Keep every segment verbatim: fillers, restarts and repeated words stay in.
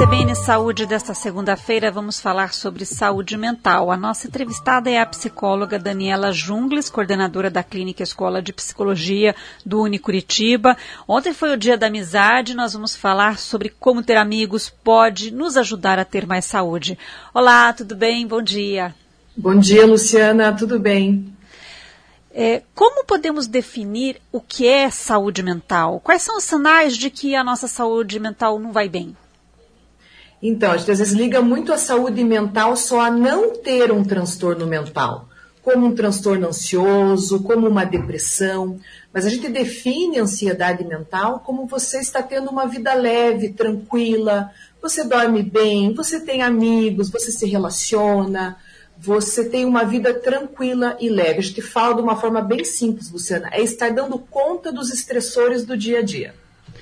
C B N Saúde desta segunda-feira vamos falar sobre saúde mental. A nossa entrevistada é a psicóloga Daniela Jungles, coordenadora da Clínica Escola de Psicologia do Unicuritiba. Ontem foi o Dia da Amizade, nós vamos falar sobre como ter amigos pode nos ajudar a ter mais saúde. Olá, tudo bem? Bom dia. Bom dia, Luciana, tudo bem? É, como podemos definir o que é saúde mental? Quais são os sinais de que a nossa saúde mental não vai bem? Então, a gente às vezes liga muito a saúde mental só a não ter um transtorno mental, como um transtorno ansioso, como uma depressão, mas a gente define a ansiedade mental como você está tendo uma vida leve, tranquila, você dorme bem, você tem amigos, você se relaciona, você tem uma vida tranquila e leve. A gente fala de uma forma bem simples, Luciana, é estar dando conta dos estressores do dia a dia.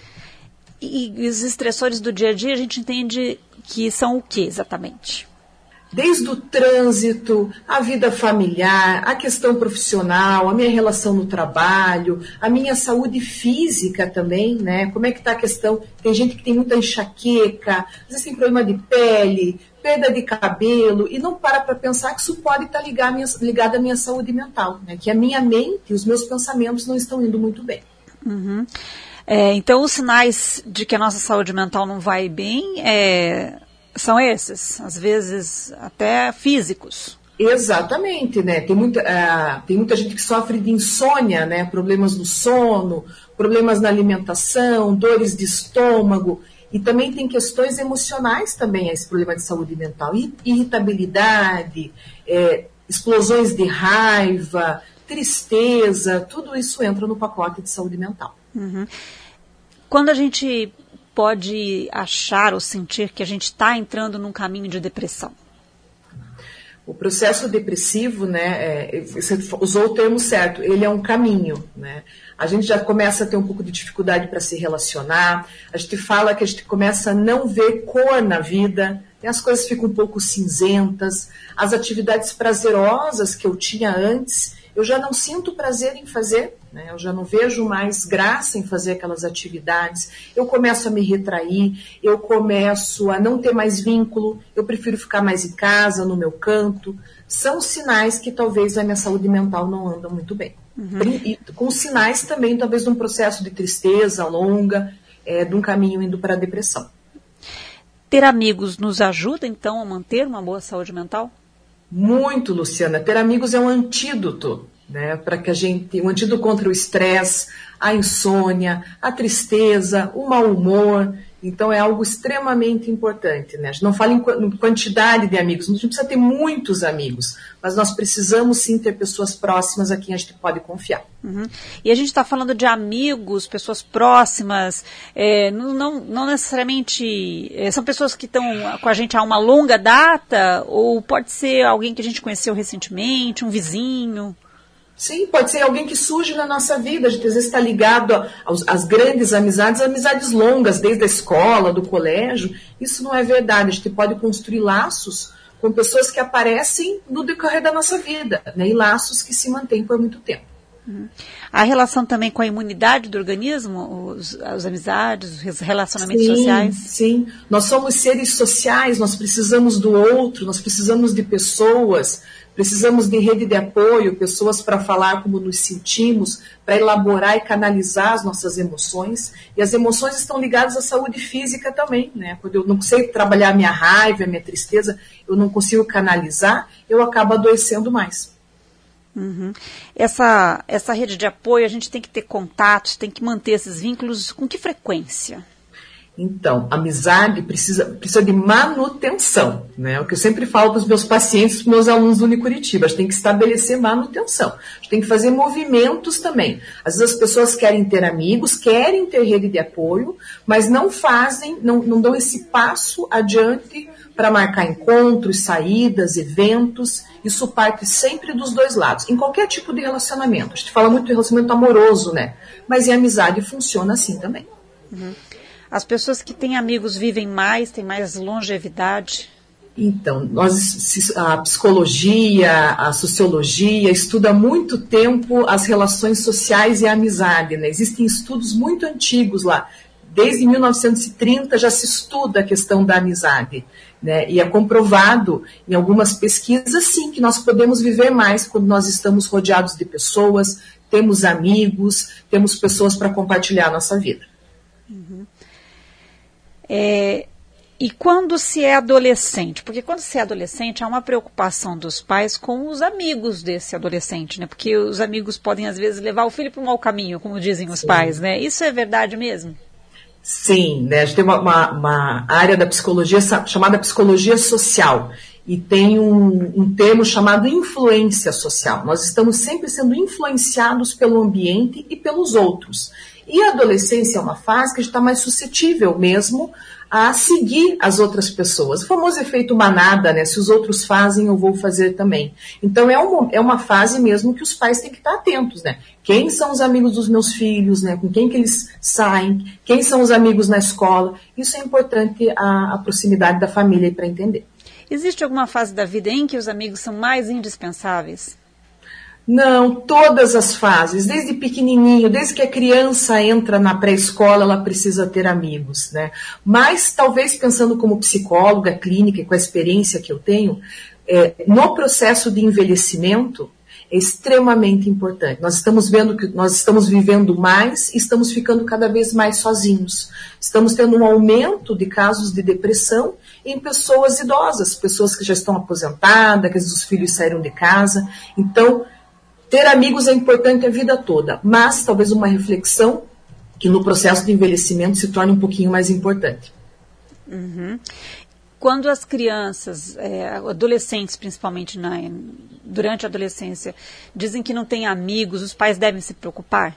E os estressores do dia a dia a gente entende que são o que exatamente? Desde o trânsito, a vida familiar, a questão profissional, a minha relação no trabalho, a minha saúde física também, né? Como é que está a questão? Tem gente que tem muita enxaqueca, às vezes tem problema de pele, perda de cabelo, e não para para pensar que isso pode estar ligado à minha, ligado à minha saúde mental, né? Que a minha mente e os meus pensamentos não estão indo muito bem. Uhum. É, então, os sinais de que a nossa saúde mental não vai bem é, são esses, às vezes até físicos. Exatamente, né? Tem muita, uh, tem muita gente que sofre de insônia, né? Problemas no sono, problemas na alimentação, dores de estômago, e também tem questões emocionais também, esse problema de saúde mental, irritabilidade, é, explosões de raiva, tristeza, tudo isso entra no pacote de saúde mental. Uhum. Quando a gente pode achar ou sentir que a gente está entrando num caminho de depressão? O processo depressivo, né, é, você usou o termo certo, ele é um caminho, né? A gente já começa a ter um pouco de dificuldade para se relacionar, a gente fala que a gente começa a não ver cor na vida, e as coisas ficam um pouco cinzentas, as atividades prazerosas que eu tinha antes, eu já não sinto prazer em fazer, né? Eu já não vejo mais graça em fazer aquelas atividades, eu começo a me retrair, eu começo a não ter mais vínculo, eu prefiro ficar mais em casa, no meu canto. São sinais que talvez a minha saúde mental não anda muito bem. Uhum. E com sinais também, talvez, de um processo de tristeza longa, é, de um caminho indo para a depressão. Ter amigos nos ajuda, então, a manter uma boa saúde mental? Muito, Luciana. Ter amigos é um antídoto, né, para que a gente, um antídoto contra o estresse, a insônia, a tristeza, o mau humor. Então é algo extremamente importante, né? A gente não fala em quantidade de amigos, a gente não precisa ter muitos amigos, mas nós precisamos sim ter pessoas próximas a quem a gente pode confiar. Uhum. E a gente está falando de amigos, pessoas próximas, é, não, não, não necessariamente é, são pessoas que estão com a gente há uma longa data, ou pode ser alguém que a gente conheceu recentemente, um vizinho. Sim, pode ser alguém que surge na nossa vida, a gente às vezes está ligado aos, às grandes amizades, amizades longas, desde a escola, do colégio. Isso não é verdade, a gente pode construir laços com pessoas que aparecem no decorrer da nossa vida, né? E laços que se mantêm por muito tempo. Uhum. A relação também com a imunidade do organismo, os, as amizades, os relacionamentos sim, sociais? Sim, nós somos seres sociais, nós precisamos do outro, nós precisamos de pessoas, precisamos de rede de apoio, pessoas para falar como nos sentimos, para elaborar e canalizar as nossas emoções. E as emoções estão ligadas à saúde física também, né? Quando eu não sei trabalhar a minha raiva, a minha tristeza, eu não consigo canalizar, eu acabo adoecendo mais. Uhum. Essa, essa rede de apoio, a gente tem que ter contatos, tem que manter esses vínculos com que frequência? Então, amizade precisa, precisa de manutenção, né? O que eu sempre falo para os meus pacientes, para os meus alunos do Unicuritiba, a gente tem que estabelecer manutenção, a gente tem que fazer movimentos também. Às vezes as pessoas querem ter amigos, querem ter rede de apoio, mas não fazem, não, não dão esse passo adiante para marcar encontros, saídas, eventos. Isso parte sempre dos dois lados, em qualquer tipo de relacionamento. A gente fala muito de relacionamento amoroso, né? Mas em amizade funciona assim também. Uhum. As pessoas que têm amigos vivem mais, têm mais longevidade? Então, nós, a psicologia, a sociologia estuda há muito tempo as relações sociais e a amizade, né? Existem estudos muito antigos lá, desde mil novecentos e trinta já se estuda a questão da amizade, né? E é comprovado em algumas pesquisas, sim, que nós podemos viver mais quando nós estamos rodeados de pessoas, temos amigos, temos pessoas para compartilhar a nossa vida. Uhum. É... E quando se é adolescente? Porque quando se é adolescente, há uma preocupação dos pais com os amigos desse adolescente, né? Porque os amigos podem, às vezes, levar o filho para um mau caminho, como dizem os Sim. pais, né? Isso é verdade mesmo? Sim, né? A gente tem uma, uma, uma área da psicologia chamada psicologia social e tem um, um termo chamado influência social. Nós estamos sempre sendo influenciados pelo ambiente e pelos outros. E a adolescência é uma fase que a gente está mais suscetível mesmo a seguir as outras pessoas. O famoso efeito manada, né? Se os outros fazem, eu vou fazer também. Então é uma, é uma fase mesmo que os pais têm que estar atentos, né? Quem são os amigos dos meus filhos, né? Com quem que eles saem, quem são os amigos na escola. Isso é importante a, a proximidade da família para entender. Existe alguma fase da vida em que os amigos são mais indispensáveis? Não, todas as fases, desde pequenininho, desde que a criança entra na pré-escola, ela precisa ter amigos, né? Mas talvez pensando como psicóloga clínica e com a experiência que eu tenho, é, no processo de envelhecimento é extremamente importante. Nós estamos vendo que nós estamos vivendo mais e estamos ficando cada vez mais sozinhos. Estamos tendo um aumento de casos de depressão em pessoas idosas, pessoas que já estão aposentadas, que os filhos saíram de casa. Então, ter amigos é importante a vida toda, mas talvez uma reflexão que no processo de envelhecimento se torne um pouquinho mais importante. Uhum. Quando as crianças, é, adolescentes principalmente, na, durante a adolescência, dizem que não têm amigos, os pais devem se preocupar?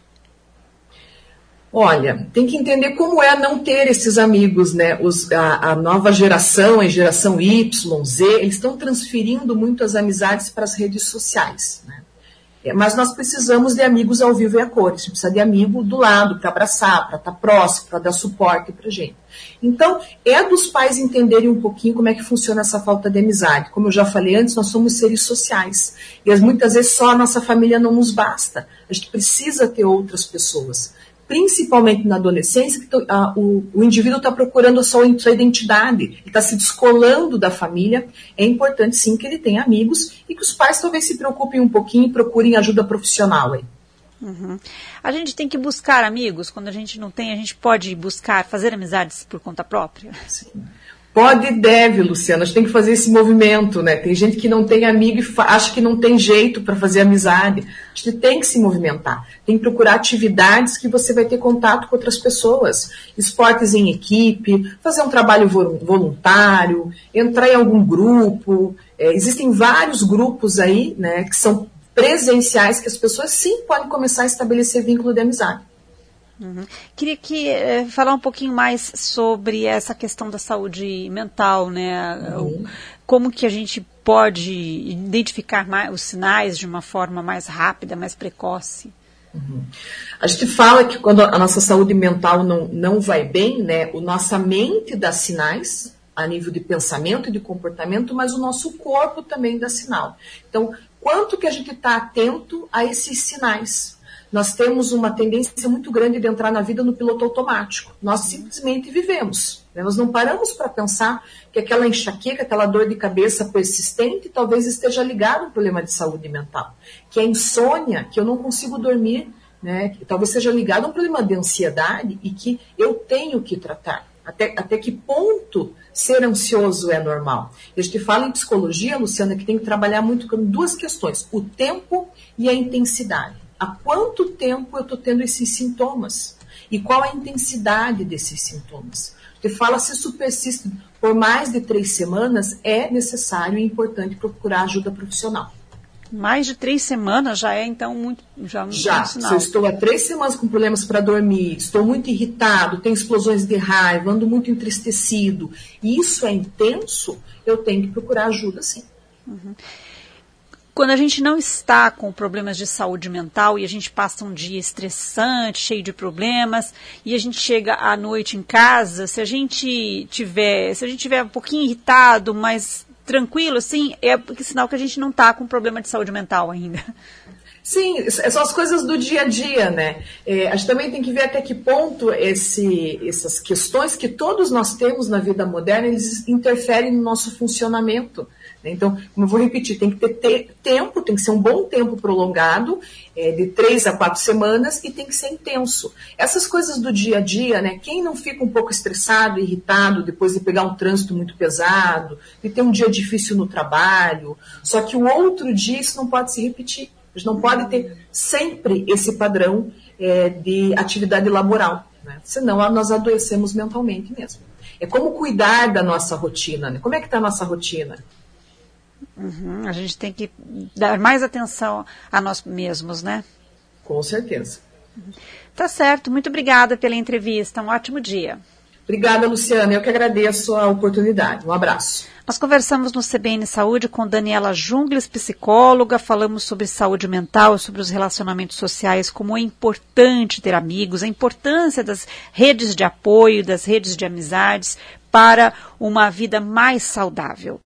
Olha, tem que entender como é não ter esses amigos, né? Os, a, a nova geração, a geração Y, Z, eles estão transferindo muito as amizades para as redes sociais, né? Mas nós precisamos de amigos ao vivo e a cores. A gente precisa de amigo do lado, para abraçar, para estar próximo, para dar suporte para a gente. Então, é dos pais entenderem um pouquinho como é que funciona essa falta de amizade. Como eu já falei antes, nós somos seres sociais. E muitas vezes só a nossa família não nos basta. A gente precisa ter outras pessoas. Principalmente na adolescência, que a, o, o indivíduo está procurando a sua, sua identidade, ele está se descolando da família. É importante sim que ele tenha amigos e que os pais talvez se preocupem um pouquinho e procurem ajuda profissional aí. Uhum. A gente tem que buscar amigos, quando a gente não tem, a gente pode buscar, fazer amizades por conta própria? Sim. Pode e deve, Luciana, a gente tem que fazer esse movimento, né? Tem gente que não tem amigo e acha que não tem jeito para fazer amizade. A gente tem que se movimentar, tem que procurar atividades que você vai ter contato com outras pessoas. Esportes em equipe, fazer um trabalho voluntário, entrar em algum grupo. É, existem vários grupos aí, né, que são presenciais, que as pessoas sim podem começar a estabelecer vínculo de amizade. Uhum. Queria que, eh, falar um pouquinho mais sobre essa questão da saúde mental, né? Uhum. Como que a gente pode identificar mais, os sinais de uma forma mais rápida, mais precoce? Uhum. A gente fala que quando a nossa saúde mental não, não vai bem, né, a nossa mente dá sinais a nível de pensamento e de comportamento, mas o nosso corpo também dá sinal. Então, quanto que a gente está atento a esses sinais? Nós temos uma tendência muito grande de entrar na vida no piloto automático. Nós simplesmente vivemos, né? Nós não paramos para pensar que aquela enxaqueca, aquela dor de cabeça persistente talvez esteja ligada a um problema de saúde mental. Que a insônia, que eu não consigo dormir, né? Que talvez seja ligado a um problema de ansiedade e que eu tenho que tratar. Até, até que ponto ser ansioso é normal? A gente fala em psicologia, Luciana, que tem que trabalhar muito com duas questões, o tempo e a intensidade. Há quanto tempo eu estou tendo esses sintomas? E qual a intensidade desses sintomas? Porque fala, se isso persiste por mais de três semanas, é necessário e importante procurar ajuda profissional. Mais de três semanas já é, então, muito, já, já muito sinal. Se eu estou há três semanas com problemas para dormir, estou muito irritado, tenho explosões de raiva, ando muito entristecido, e isso é intenso, eu tenho que procurar ajuda, sim. Uhum. Quando a gente não está com problemas de saúde mental e a gente passa um dia estressante, cheio de problemas, e a gente chega à noite em casa, se a gente tiver, se a gente tiver um pouquinho irritado, mas tranquilo, assim, é sinal que a gente não está com problema de saúde mental ainda. Sim, são as coisas do dia a dia, né? É, a gente também tem que ver até que ponto esse, essas questões que todos nós temos na vida moderna, eles interferem no nosso funcionamento. Né? Então, como eu vou repetir, tem que ter te- tempo, tem que ser um bom tempo prolongado, é, de três a quatro semanas, e tem que ser intenso. Essas coisas do dia a dia, né? Quem não fica um pouco estressado, irritado, depois de pegar um trânsito muito pesado, de ter um dia difícil no trabalho, só que o outro dia isso não pode se repetir. A gente não pode ter sempre esse padrão é, de atividade laboral, né? Senão nós adoecemos mentalmente mesmo. É como cuidar da nossa rotina, né? Como é que está a nossa rotina? Uhum, a gente tem que dar mais atenção a nós mesmos, né? Com certeza. Tá certo, muito obrigada pela entrevista, um ótimo dia. Obrigada, Luciana, eu que agradeço a oportunidade. Um abraço. Nós conversamos no C B N Saúde com Daniela Jungles, psicóloga, falamos sobre saúde mental, sobre os relacionamentos sociais, como é importante ter amigos, a importância das redes de apoio, das redes de amizades para uma vida mais saudável.